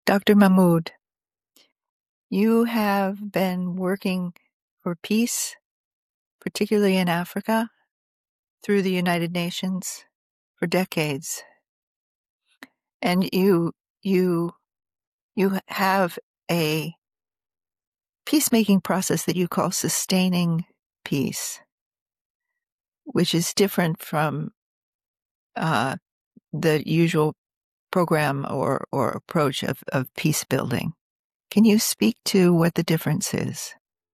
Dr. Mahmood, you have been working for peace, particularly in Africa, through the United Nations for decades. And you have a peacemaking process that you call sustaining peace, which is different from the usual program or approach of peace building. Can you speak to what the difference is?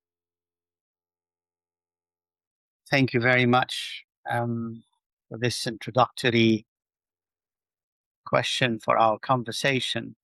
Thank you very much for this introductory question for our conversation.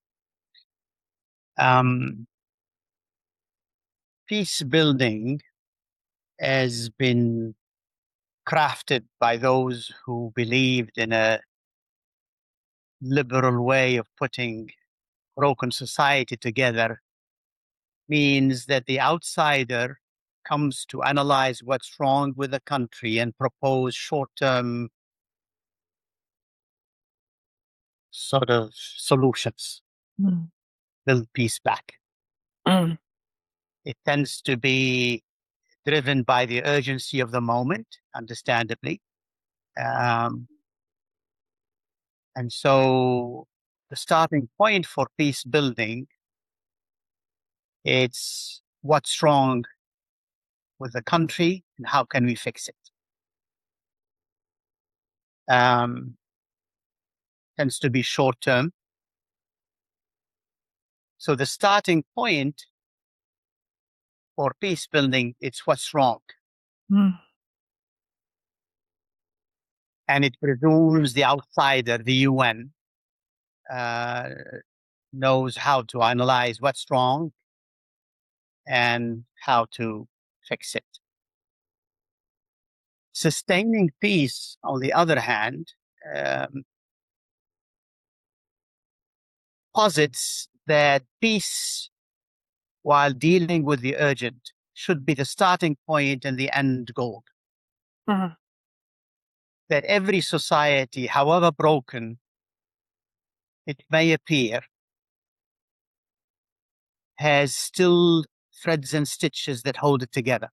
Peace building has been crafted by those who believed in a liberal way of putting broken society together, means that the outsider comes to analyze what's wrong with the country and propose short-term sort of solutions, build peace back. It tends to be driven by the urgency of the moment, understandably. And so the starting point for peace building, it's what's wrong with the country and how can we fix it. Tends to be short term. So the starting point for peace building, it's what's wrong. And it presumes the outsider, the UN, knows how to analyze what's wrong and how to fix it. Sustaining peace, on the other hand, posits that peace, while dealing with the urgent, should be the starting point and the end goal. That every society, however broken it may appear, has still threads and stitches that hold it together.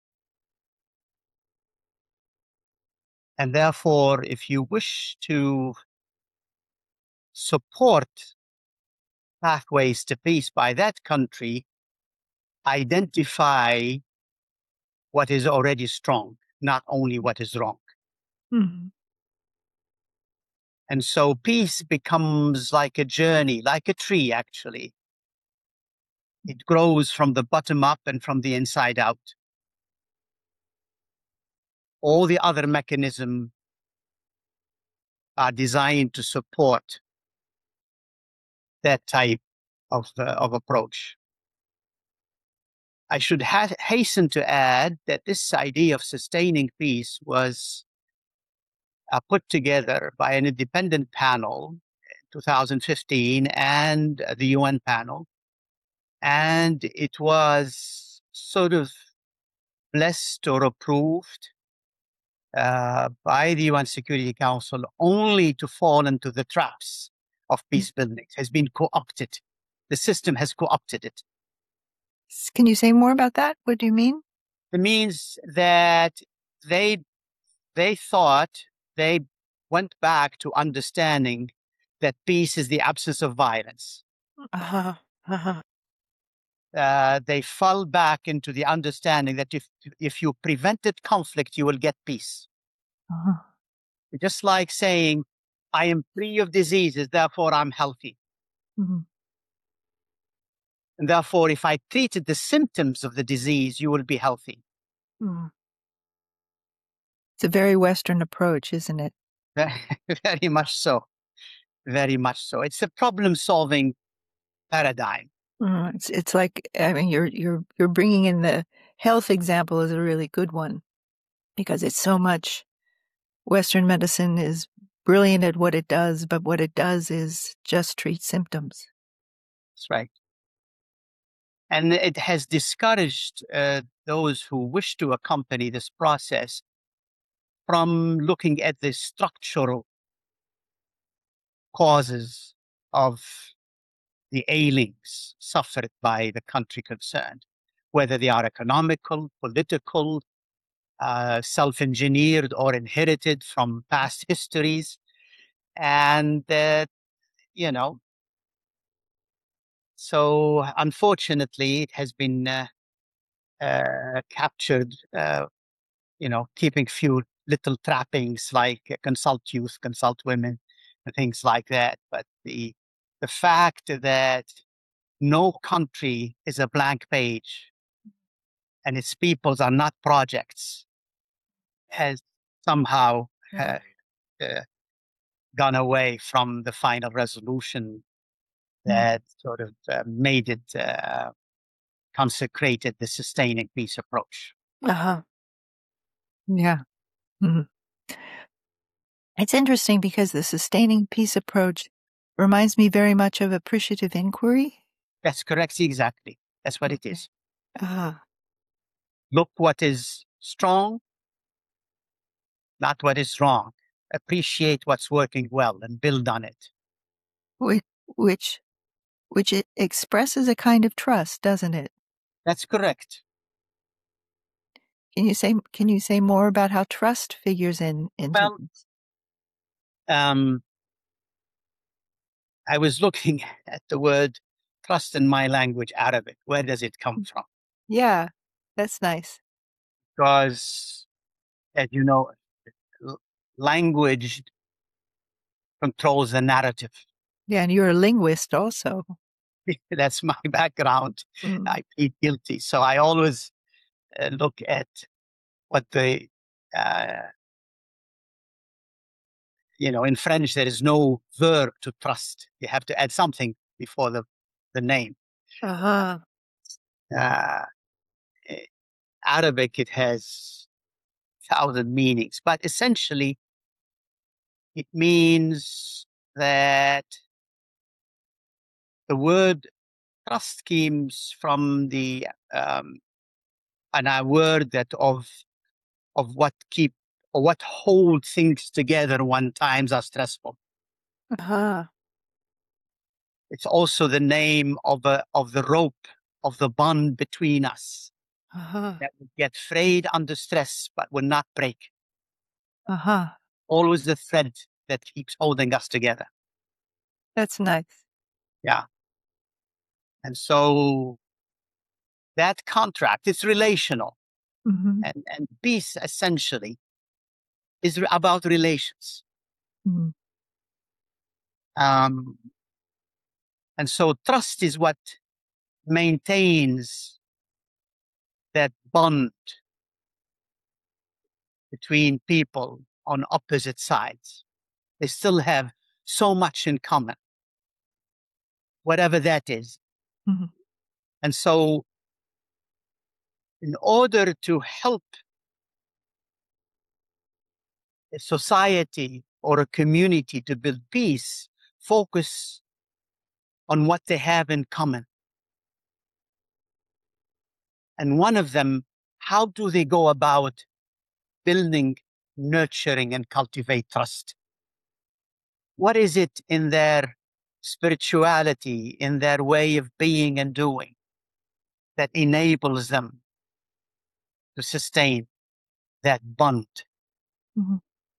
And therefore, if you wish to support pathways to peace by that country, identify what is already strong, not only what is wrong. And so peace becomes like a journey, like a tree, actually. It grows from the bottom up and from the inside out. All the other mechanisms are designed to support that type of approach. I should hasten to add that this idea of sustaining peace was put together by an independent panel in 2015 and the UN panel. And it was sort of blessed or approved by the UN Security Council only to fall into the traps of peace building. It has been co-opted. The system has co-opted it. Can you say more about that? What do you mean? It means that they thought, they went back to understanding that peace is the absence of violence. They fell back into the understanding that if you prevented conflict, you will get peace. Just like saying, I am free of diseases, therefore I'm healthy. And therefore, if I treated the symptoms of the disease, you will be healthy. It's a very Western approach, isn't it? Very much so. Very much so. It's a problem-solving paradigm. It's like, I mean, you're bringing in the health example as a really good one, because it's so much. Western medicine is brilliant at what it does, but what it does is just treat symptoms. That's right. And it has discouraged those who wish to accompany this process from looking at the structural causes of the ailings suffered by the country concerned, whether they are economical, political, self-engineered or inherited from past histories. And, you know, so unfortunately, it has been captured, keeping few little trappings like consult youth, consult women, and things like that. But the fact that no country is a blank page and its peoples are not projects has somehow uh, gone away from the final resolution that sort of made it consecrated the sustaining peace approach. Uh-huh. Yeah. Mhm. It's interesting because the sustaining peace approach reminds me very much of appreciative inquiry. That's correct. Exactly. That's what it is. Ah, Look what is strong, not what is wrong. Appreciate what's working well and build on it. which which which it expresses a kind of trust, doesn't it? That's correct. Can you say more about how trust figures into Well, this? I was looking at the word trust in my language, Arabic. Where does it come from? Yeah, that's nice. Because, as you know, language controls the narrative. Yeah, and you're a linguist also. That's my background. Mm. I plead guilty. So I always look at what uh, in French, there is no verb to trust. You have to add something before the name. Uh-huh. Uh, Arabic, it has 1,000 meanings, but essentially it means that the word trust comes from and a word that of what keep or what hold things together when times are stressful. Uh-huh. It's also the name of the rope of the bond between us Uh-huh. that would get frayed under stress but will not break. Uh-huh. Always the thread that keeps holding us together. That's nice. Yeah. And so that contract is relational. Mhm. And peace essentially is about relations. Mhm. Um, and so trust is what maintains that bond between people on opposite sides. They still have so much in common, whatever that is. Mhm. And so, in order to help a society or a community to build peace, focus on what they have in common. And one of them, how do they go about building, nurturing, and cultivate trust? What is it in their spirituality, in their way of being and doing, that enables them to sustain that bond? Mhm.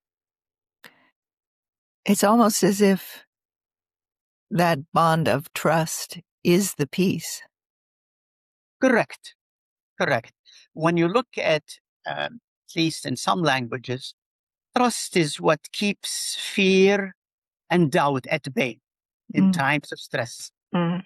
It's almost as if that bond of trust is the peace. Correct. Correct. When you look at least in some languages, trust is what keeps fear and doubt at bay in Mm. times of stress. Mm.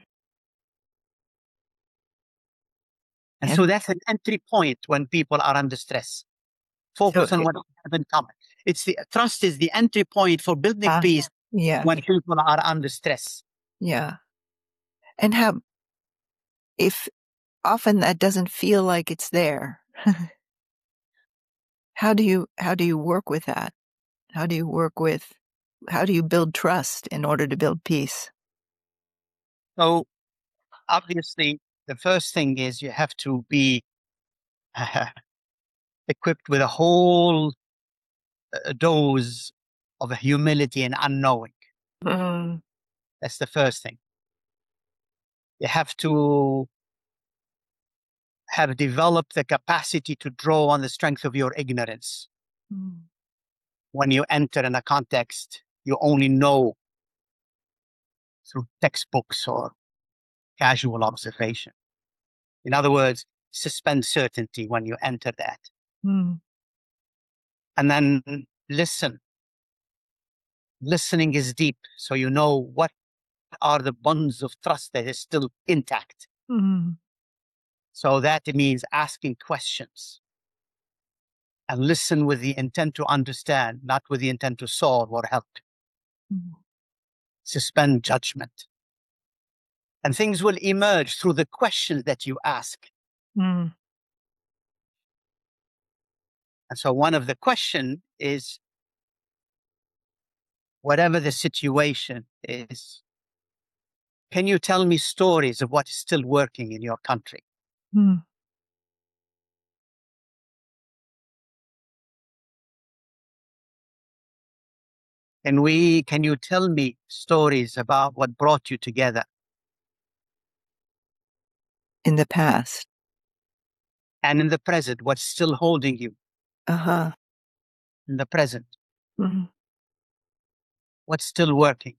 And And so that's an entry point when people are under stress. so, Focus on what you have in common. Trust is the entry point for building uh, peace yeah, when people are under stress. yeah. And how, if often that doesn't feel like it's there, how do you work with that? How do you work with, how do you build trust in order to build peace? So obviously, the first thing is you have to be equipped with a whole dose of humility and unknowing. Mm. That's the first thing. You have to have developed the capacity to draw on the strength of your ignorance. Mm. When you enter in a context, you only know through textbooks or casual observation. In other words, suspend certainty when you enter that. Mm. And then listen. Listening is deep, so you know what are the bonds of trust that is still intact. Mm. So that means asking questions and listen with the intent to understand, not with the intent to solve or help. Mm. Suspend judgment. And things will emerge through the questions that you ask. Mm. And so one of the questions is, whatever the situation is, can you tell me stories of what is still working in your country? Mm. Can you tell me stories about what brought you together? In the past. And in the present, what's still holding you Uh-huh. in the present? Mm. What's still working?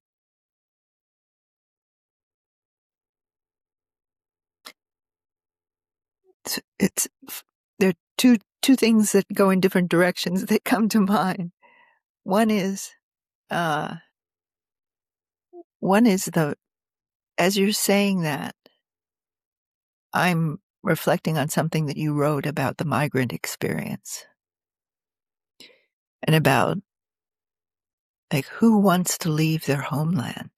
It's there are two things that go in different directions that come to mind. One is uh as you're saying that, I'm reflecting on something that you wrote about the migrant experience and about like who wants to leave their homeland?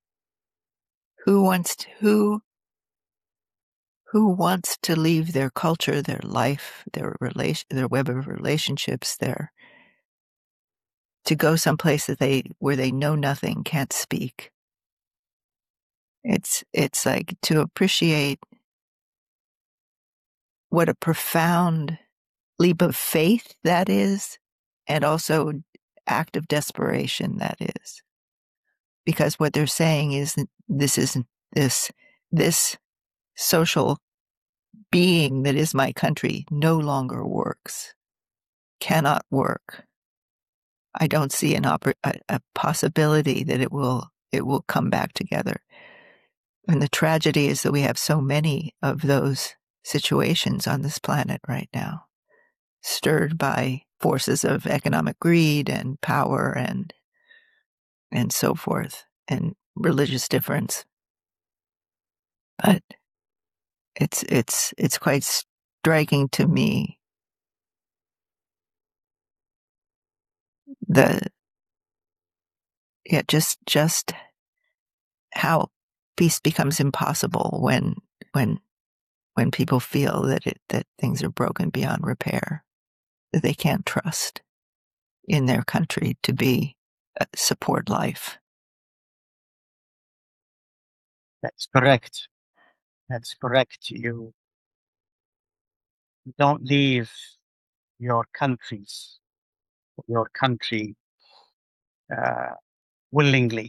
Who wants to leave their culture, their life, their web of relationships, to go someplace where they know nothing, can't speak. It's like to appreciate what a profound leap of faith that is, and also act of desperation that is. Because what they're saying is this social being that is my country no longer works, cannot work. I don't see a possibility that it will come back together. And the tragedy is that we have so many of those situations on this planet right now, stirred by forces of economic greed and power and so forth, and religious difference. But it's quite striking to me the just how peace becomes impossible when people feel that things are broken beyond repair, that they can't trust in their country to be support life. That's correct. That's correct. You don't leave your country uh, willingly.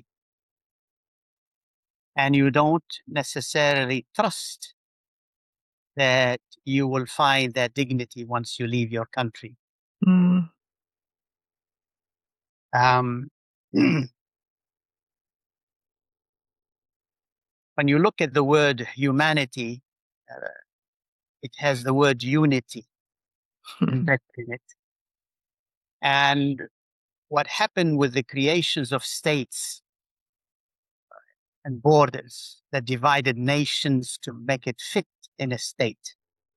And you don't necessarily trust that you will find that dignity once you leave your country. Mm. Um, when you look at the word humanity, uh, it has the word unity embedded in it. And what happened with the creations of states and borders that divided nations to make it fit in a state.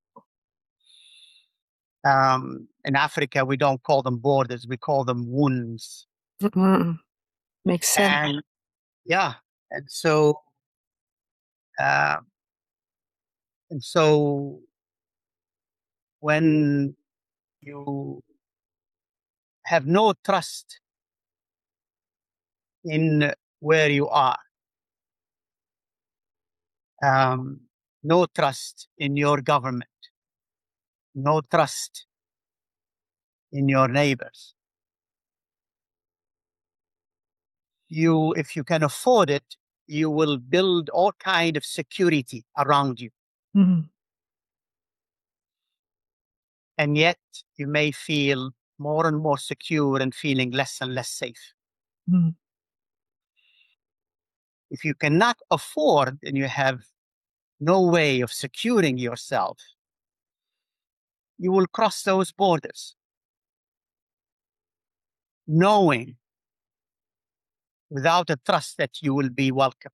In Africa, we don't call them borders, we call them wounds. Mm. Makes sense. And yeah, and so, uh, and so when you have no trust in where you are, no trust in your government, no trust in your neighbors, if you can afford it, you will build all kind of security around you. Mm-hmm. And yet you may feel more and more secure and feeling less and less safe. Mm-hmm. If you cannot afford and you have no way of securing yourself, you will cross those borders, knowing without a trust that you will be welcomed.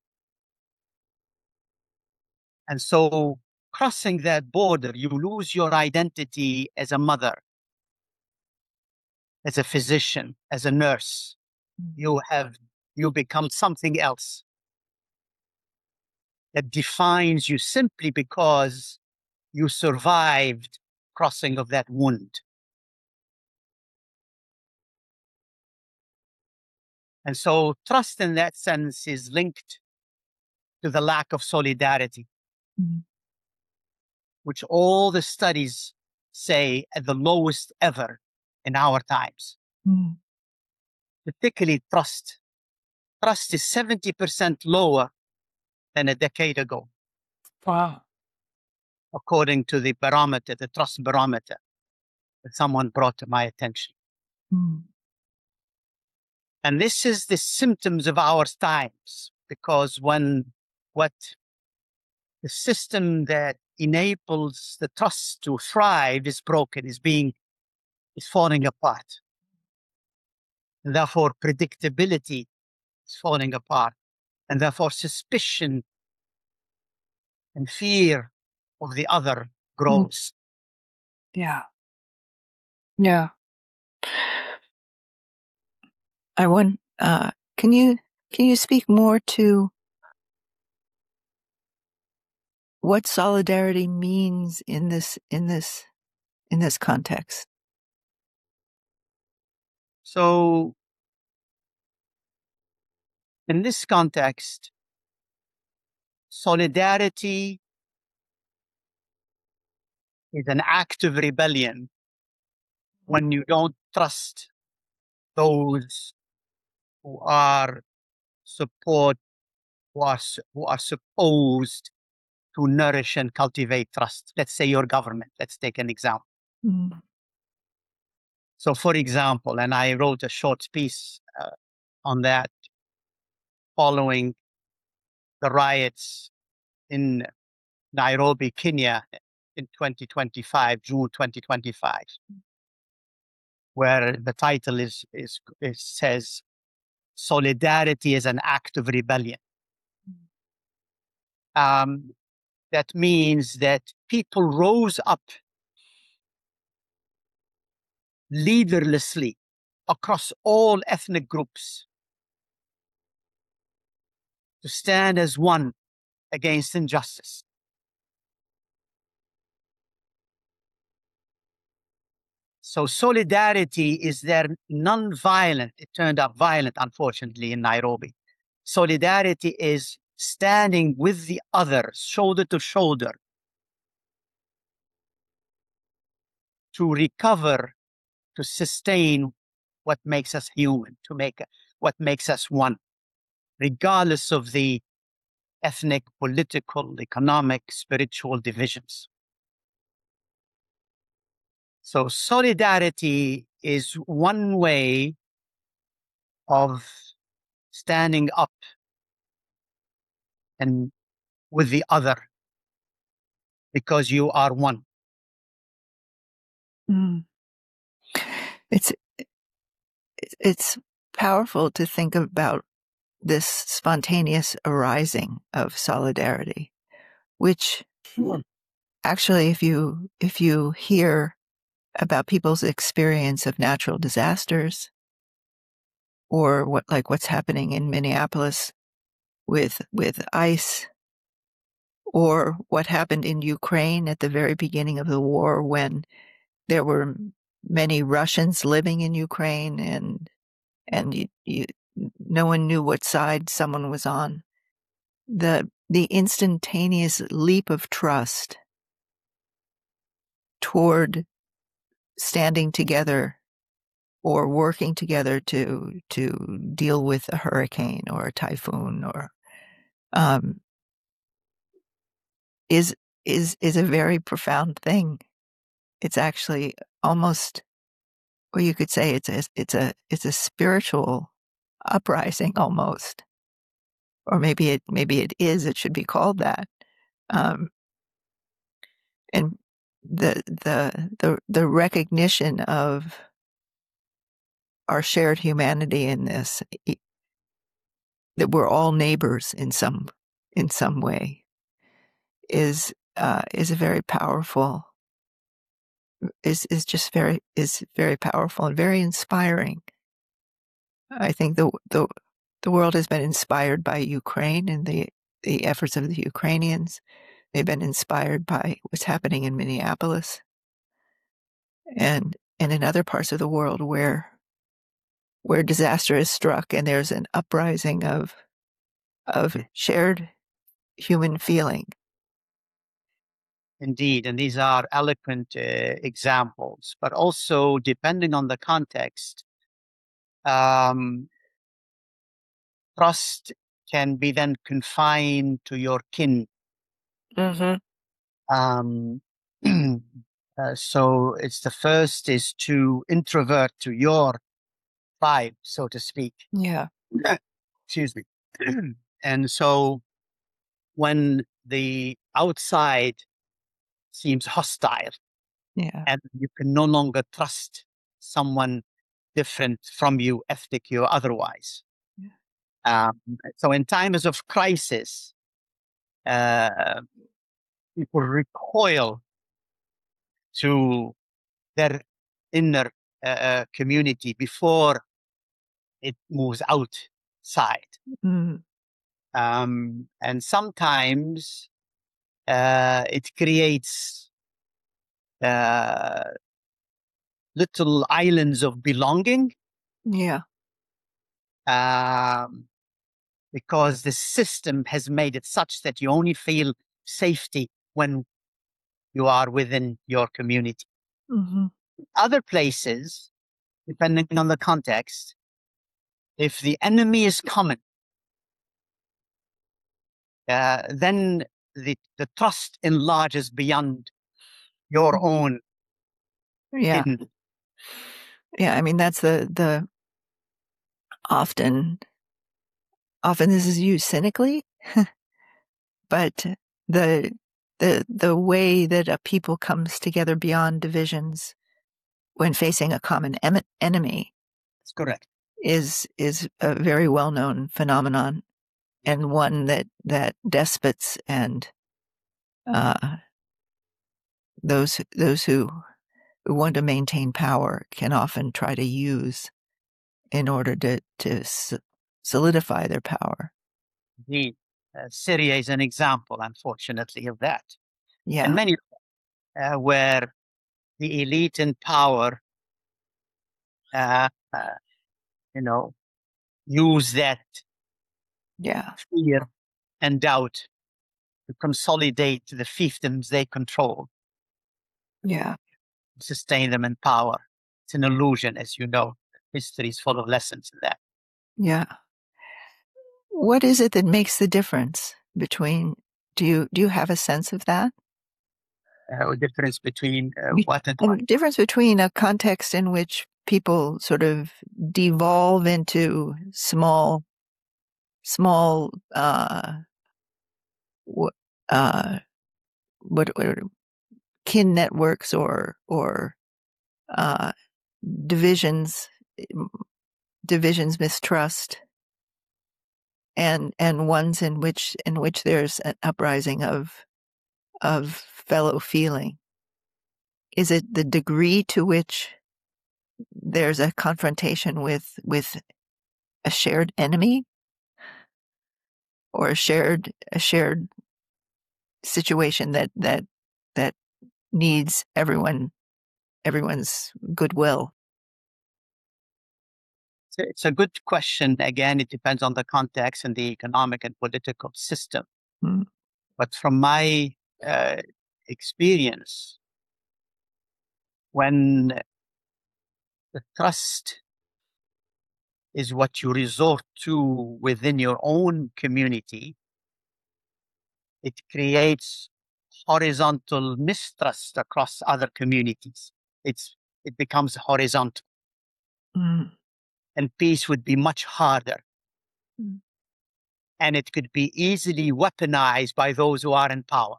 And so crossing that border, you lose your identity as a mother, as a physician, as a nurse. You become something else that defines you simply because you survived crossing of that wound. And so trust in that sense is linked to the lack of solidarity, Mm-hmm. which all the studies say at the lowest ever in our times. Mm-hmm. Particularly trust. Trust is 70% lower than a decade ago, Wow. according to the barometer, the trust barometer that someone brought to my attention. Mm-hmm. And this is the symptoms of our times, because when what the system that enables the trust to thrive is broken, is falling apart. And therefore, predictability is falling apart. And therefore, suspicion and fear of the other grows. Yeah. Yeah. I want, can you speak more to what solidarity means in this context? So, in this context, solidarity is an act of rebellion when you don't trust those who are who are supposed to nourish and cultivate trust. Let's say your government. Let's take an example. Mm-hmm. So, for example, and I wrote a short piece on that following the riots in Nairobi, Kenya in 2025, June 2025, where the title says, Solidarity is an act of rebellion. That means that people rose up leaderlessly across all ethnic groups to stand as one against injustice. So solidarity is there non-violent. It turned out violent, unfortunately, in Nairobi. Solidarity is standing with the other, shoulder to shoulder, to recover, to sustain what makes us human, what makes us one, regardless of the ethnic, political, economic, spiritual divisions. So solidarity is one way of standing up and with the other because you are one. Mm. It's powerful to think about this spontaneous arising of solidarity, which actually, if you hear about people's experience of natural disasters, or what's happening in Minneapolis with ICE, or what happened in Ukraine at the very beginning of the war when there were many Russians living in Ukraine and no one knew what side someone was on. The instantaneous leap of trust toward standing together or working together to deal with a hurricane or a typhoon or um, is a very profound thing. It's actually almost, or you could say it's a spiritual uprising almost, or maybe it is. It should be called that. And the recognition of our shared humanity in this, that we're all neighbors in some way, is a very powerful, is very powerful and very inspiring. I think the world has been inspired by Ukraine and the efforts of the Ukrainians. They've been inspired by what's happening in Minneapolis and in other parts of the world where disaster is struck and there's an uprising of shared human feeling. Indeed, and these are eloquent examples, but also depending on the context, trust can be then confined to your kin. Mm-hmm. So it's the first is to introvert to your tribe, so to speak. Yeah. Excuse me. And so when the outside seems hostile, Yeah. and you can no longer trust someone different from you, ethnic or otherwise. Yeah. So in times of crisis, people recoil to their inner community before it moves outside. Mm. And sometimes it creates little islands of belonging. Yeah. Um, because the system has made it such that you only feel safety when you are within your community. Mm-hmm. Other places, depending on the context, if the enemy is common, then the trust enlarges beyond your own. Yeah. Hidden. Yeah. I mean, that's the often this is used cynically, but the way that a people comes together beyond divisions when facing a common enemy That's correct. is a very well-known phenomenon, and one that despots and those who want to maintain power can often try to use in order to solidify their power. Indeed. Syria is an example, unfortunately, of that. Yeah. And many where the elite in power, uh, uh, use that fear and doubt to consolidate the fiefdoms they control. Yeah. Sustain them in power. It's an illusion, as you know. History is full of lessons in that. Yeah. What is it that makes the difference between, do you have a sense of that? Difference between what and what? Difference between a context in which people sort of devolve into small what kin networks or uh, divisions, mistrust, and ones in which there's an uprising of fellow feeling. Is it the degree to which there's a confrontation with a shared enemy, or a shared situation that needs everyone's goodwill? It's a good question. Again, it depends on the context and the economic and political system. Hmm. But from my experience, when the trust is what you resort to within your own community, it creates horizontal mistrust across other communities. It becomes horizontal, and peace would be much harder. Mm. And it could be easily weaponized by those who are in power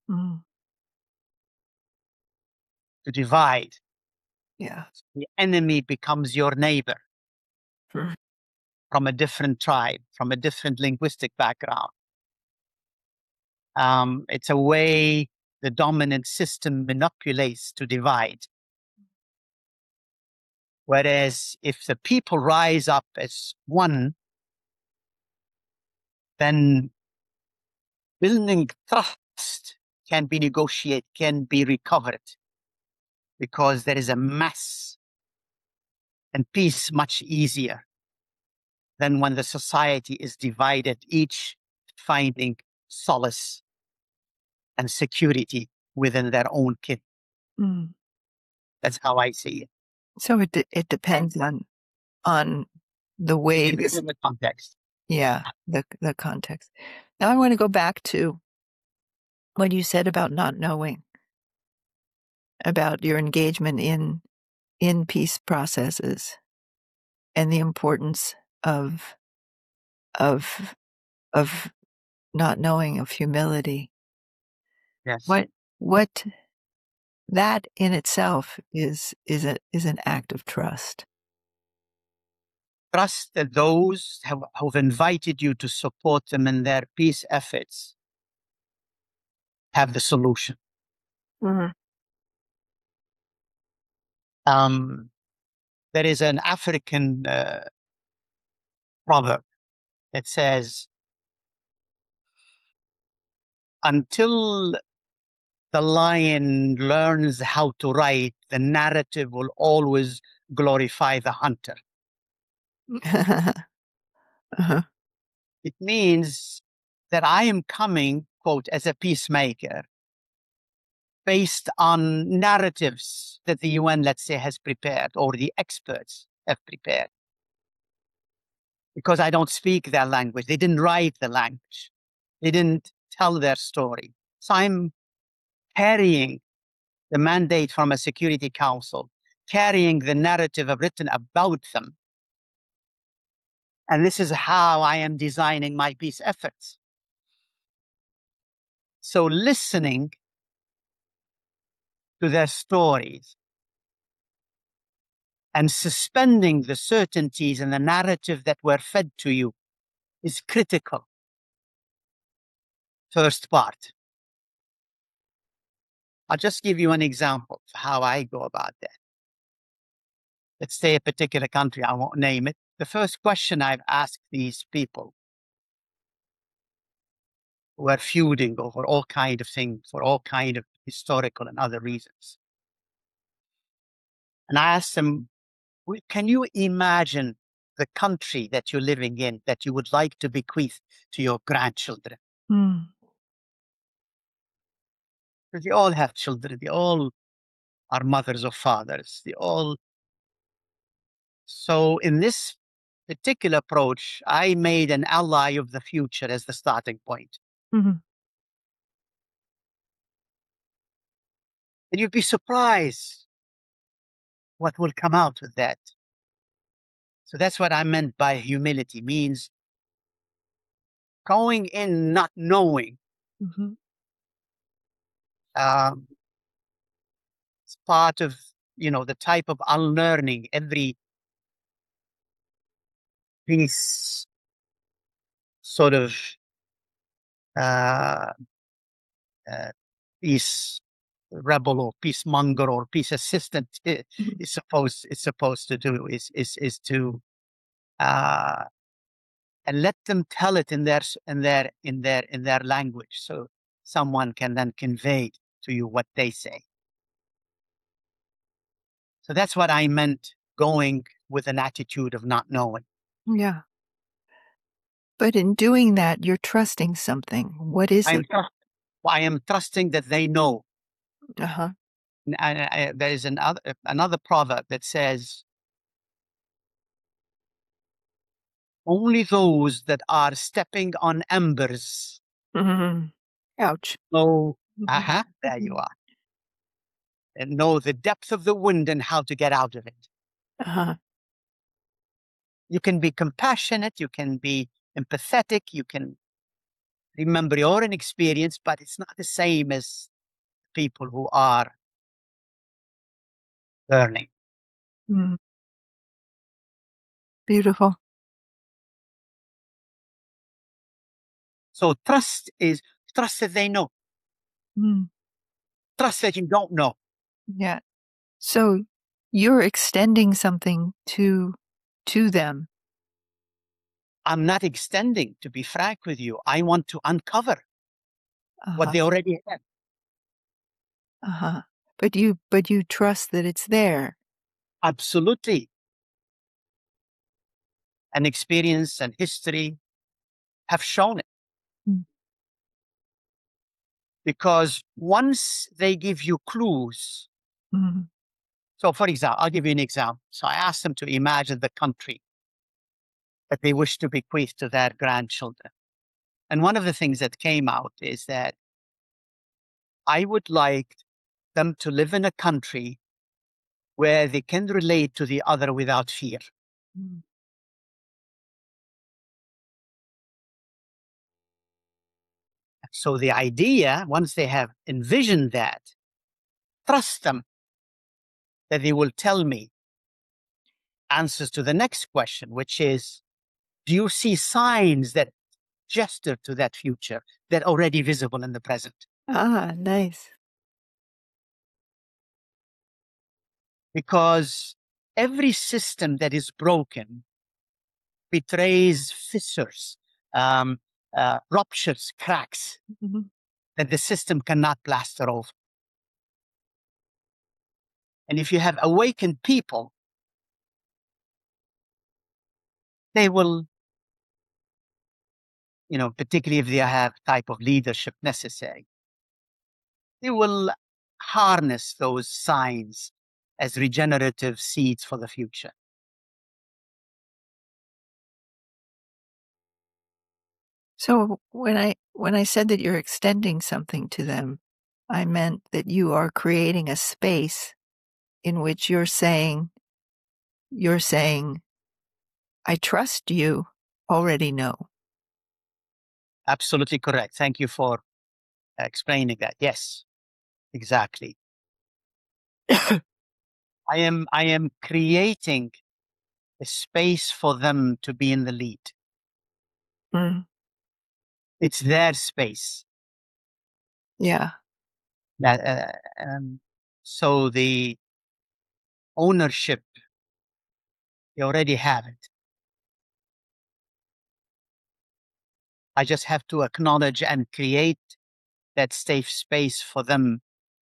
to divide. Yeah. The enemy becomes your neighbor Mm. from a different tribe, from a different linguistic background. It's a way the dominant system manipulates to divide. Whereas if the people rise up as one, then building trust can be negotiated, can be recovered, because there is a mass, and peace much easier than when the society is divided, each finding solace and security within their own kit. Mm. That's how I see it. So it depends on the way In the context. Yeah, the context. Now I want to go back to what you said about not knowing, about your engagement in peace processes and the importance of of of not knowing, of humility. Yes. What that in itself is an act of trust. Trust that those who've invited you to support them in their peace efforts have the solution. Mm-hmm. There is an African proverb that says, until the lion learns how to write, the narrative will always glorify the hunter. Uh-huh. It means that I am coming, quote, as a peacemaker based on narratives that the UN, let's say, has prepared, or the experts have prepared. Because I don't speak their language. They didn't write the language. They didn't tell their story. So I'm carrying the mandate from a Security Council, carrying the narrative written about them. And this is how I am designing my peace efforts. So listening to their stories and suspending the certainties and the narrative that were fed to you is critical. First part. I'll just give you an example of how I go about that. Let's say a particular country, I won't name it. The first question I've asked these people who are feuding over all kind of things, for all kind of historical and other reasons. And I asked them, can you imagine the country that you're living in that you would like to bequeath to your grandchildren? Mm. Because they all have children. They all are mothers or fathers. They all. So in this particular approach, I made an ally of the future as the starting point. Mm-hmm. And you'd be surprised what will come out with that. So that's what I meant by humility, means going in not knowing. Mm-hmm. It's part of, the type of unlearning every peace sort of uh, uh, peace rebel or peacemonger or peace assistant is supposed to do is to and let them tell it in their language, so someone can then convey to you what they say. So that's what I meant, going with an attitude of not knowing. Yeah. But in doing that, you're trusting something. What is it? I am trusting that they know. Uh-huh. There is another proverb that says, only those that are stepping on embers Mm-hmm. Ouch. Know, Mhm. there you are. And know the depth of the wound and how to get out of it. Uh-huh. You can be compassionate, you can be empathetic, you can remember your own experience, but it's not the same as people who are learning. Mm. Beautiful. So trust is trust that they know, Mm. trust that you don't know. Yeah. So you're extending something to them. I'm not extending, to be frank with you. I want to uncover what Uh-huh. they already have. Uh-huh. But you trust that it's there. Absolutely. And experience and history have shown it. Mm. Because once they give you clues, Mhm. so for example, I'll give you an example. So I asked them to imagine the country that they wish to bequeath to their grandchildren. And one of the things that came out is that I would like them to live in a country where they can relate to the other without fear. Mm. So the idea, once they have envisioned that, trust them that they will tell me answers to the next question, which is, do you see signs that gesture to that future that are already visible in the present? Ah, nice. Because every system that is broken betrays fissures, um, ruptures, cracks Mhm. that the system cannot plaster over. And if you have awakened people, they will, particularly if they have type of leadership necessary, they will harness those signs as regenerative seeds for the future. So when I said that you're extending something to them, I meant that you are creating a space in which you're saying, I trust you already know. Absolutely correct. Thank you for explaining that. Yes, exactly. I am creating a space for them to be in the lead. Mm, It's their space. yeah. That, so the ownership, they already have it. I just have to acknowledge and create that safe space for them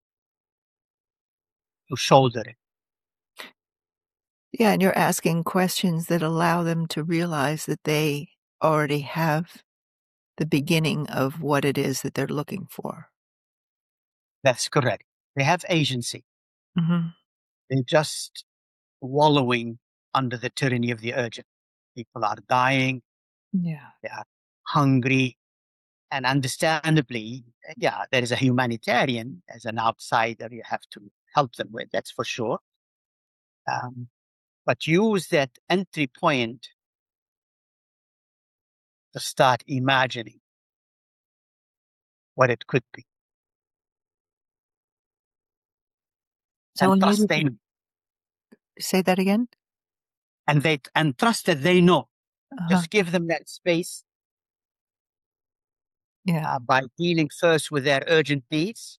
to shoulder it. Yeah, and you're asking questions that allow them to realize that they already have the beginning of what it is that they're looking for. That's correct. They have agency. Mhm. They're just wallowing under the tyranny of the urgent. People are dying, Yeah. they are hungry, and understandably, yeah, there is a humanitarian as an outsider you have to help them with, that's for sure. Um, but use that entry point to start imagining what it could be. So And when trust you they say that again? and trust that they know. Uh-huh. Just give them that space Yeah. by dealing first with their urgent needs,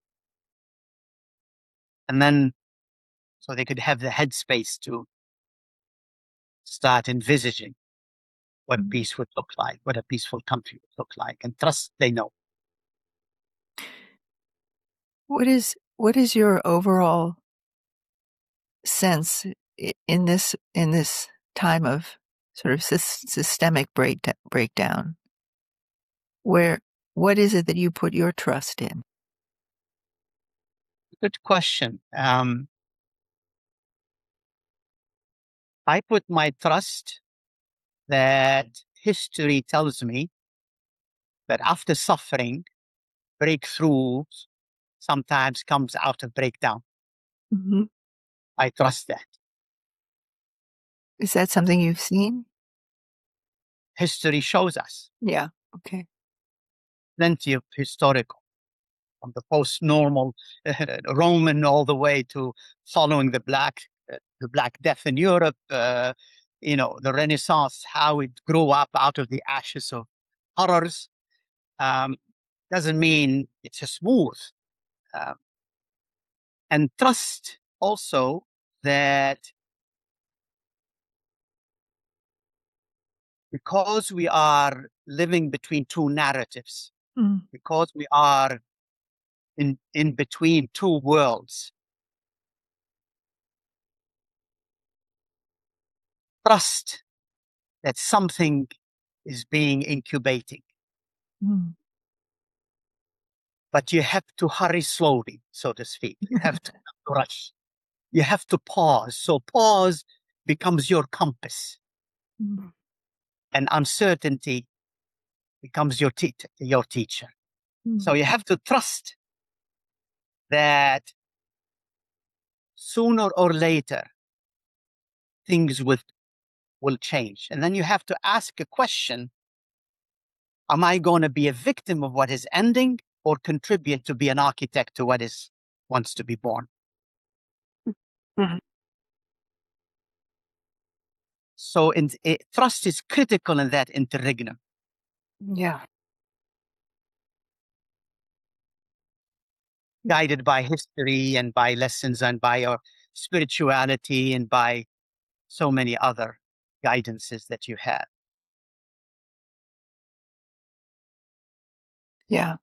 and then so they could have the headspace to start envisaging what Mm. peace would look like, what a peaceful country would look like, and trust they know. What is your overall sense in this time of sort of systemic breakdown? Where what is it that you put your trust in? Good question. I put my trust that history tells me that after suffering, breakthroughs sometimes comes out of breakdown. Mm-hmm. I trust that. Is that something you've seen? History shows us Yeah. Okay. plenty of historical, from the post-normal Roman all the way to following the Black Death in Europe, the Renaissance, how it grew up out of the ashes of horrors. Doesn't mean it's a smooth. Um, and trust also that because we are living between two narratives, Mm. because we are in between two worlds, trust that something is being incubating. Mm. But you have to hurry slowly, so to speak. You have to rush. You have to pause. So pause becomes your compass, Mm. and uncertainty becomes your teacher. So Mm. you have to trust that sooner or later things will change. And then you have to ask a question: am I going to be a victim of what is ending, or contribute to be an architect to what is wants to be born? Mm. So trust is critical in that interregnum. Yeah. Guided by history and by lessons and by your spirituality and by so many other guidances that you have. Yeah.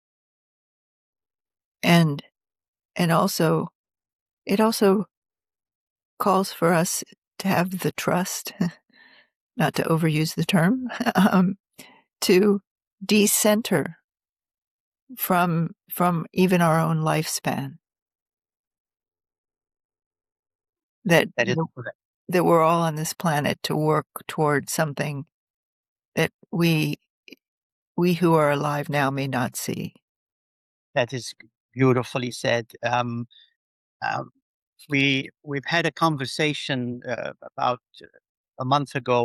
And also it also calls for us to have the trust, not to overuse the term, to decenter from even our own lifespan. That That is correct. that we're all on this planet to work toward something that we who are alive now may not see. That is beautifully said. Um, we've had a conversation about a month ago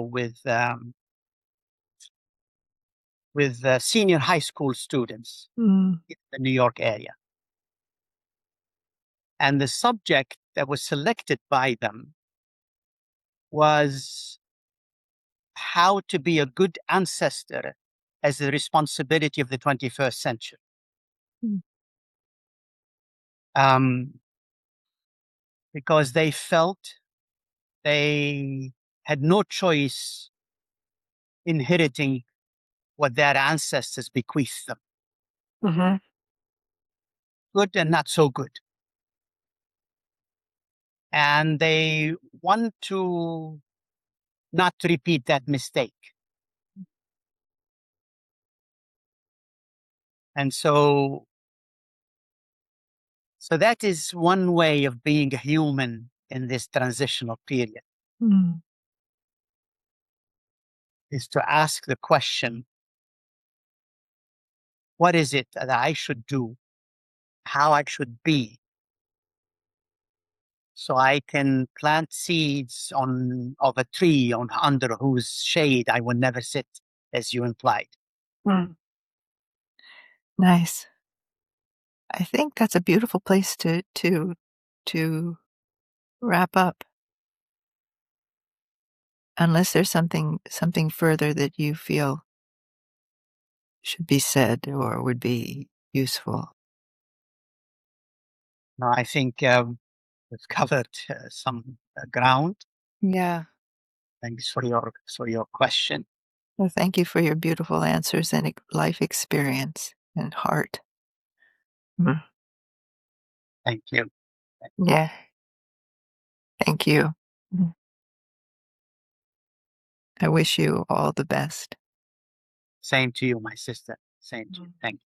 with senior high school students Mm. in the New York area. And the subject that was selected by them was how to be a good ancestor as the responsibility of the 21st century. Mm. Because they felt they had no choice inheriting what their ancestors bequeathed them, Mm-hmm. good and not so good. And they want to not repeat that mistake. And so that is one way of being a human in this transitional period, Mm. is to ask the question, what is it that I should do, how I should be, so I can plant seeds of a tree under whose shade I will never sit, as you implied. Mm. Nice. I think that's a beautiful place to wrap up. Unless there's something further that you feel should be said or would be useful. Now, I think we've covered some ground. Yeah. Thanks for your question. Well, thank you for your beautiful answers and life experience and heart. Mm. Thank you. Yeah. Thank you. Mm. I wish you all the best. Same to you, my sister. Same to you. Mm. Thank you.